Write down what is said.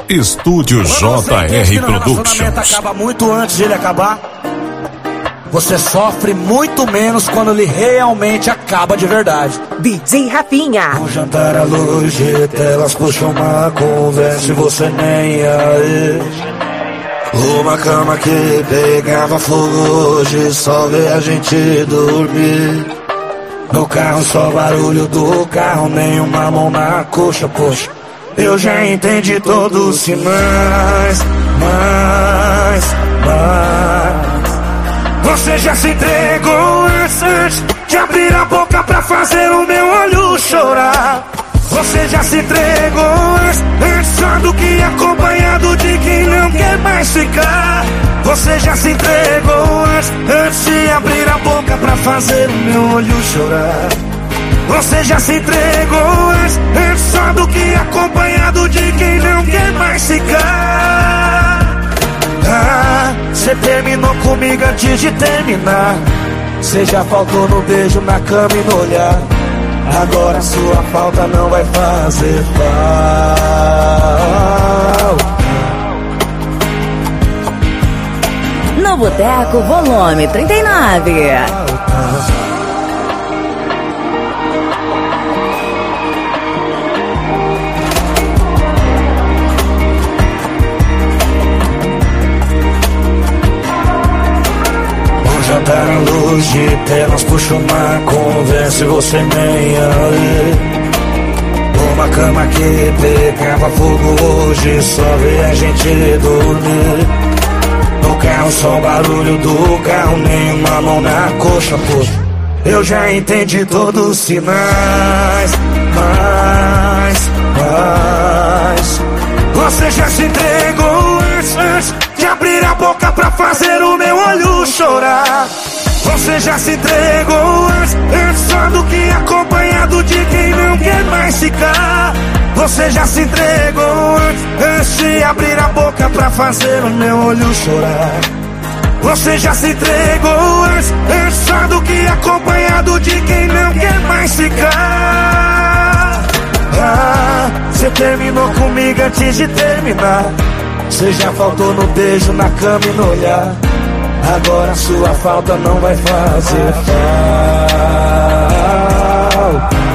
Estúdio JR Productions. O relacionamento acaba muito antes de ele acabar. Você sofre muito menos quando ele realmente acaba de verdade. DJ Rafinha. Um jantar à luz de telas puxa uma conversa e você nem aí. Uma cama que pegava fogo, hoje só vê a gente dormir. No carro só barulho do carro, nenhuma mão na coxa, poxa. Eu já entendi todos os sinais, mas você já se entregou antes de abrir a boca pra fazer o meu olho chorar. Você já se entregou antes só do que acompanhado de quem não quer mais ficar. Você já se entregou antes de abrir a boca pra fazer o meu olho chorar. Você já se entregou antes só do que acompanhado de quem não quer mais ficar. Você terminou comigo antes de terminar. Você já faltou no beijo, na cama e no olhar. Agora sua falta não vai fazer falta. No Boteco, volume 39. Jantar à luz de telas puxa uma conversa e você nem aí. Uma cama que pegava fogo, hoje só vê a gente dormir. No carro só o barulho do carro, nenhuma mão na coxa, poxa. Eu já entendi todos os sinais, mas você já se entregou antes de abrir a boca pra fazer o meu olho chorar. Você já se entregou antes só do que acompanhado de quem não quer mais ficar. Você já se entregou antes de abrir a boca pra fazer o meu olho chorar. Você já se entregou antes só do que acompanhado de quem não quer mais ficar. Você terminou comigo antes de terminar. Você já faltou no beijo, na cama e no olhar. Agora sua falta não vai fazer falta.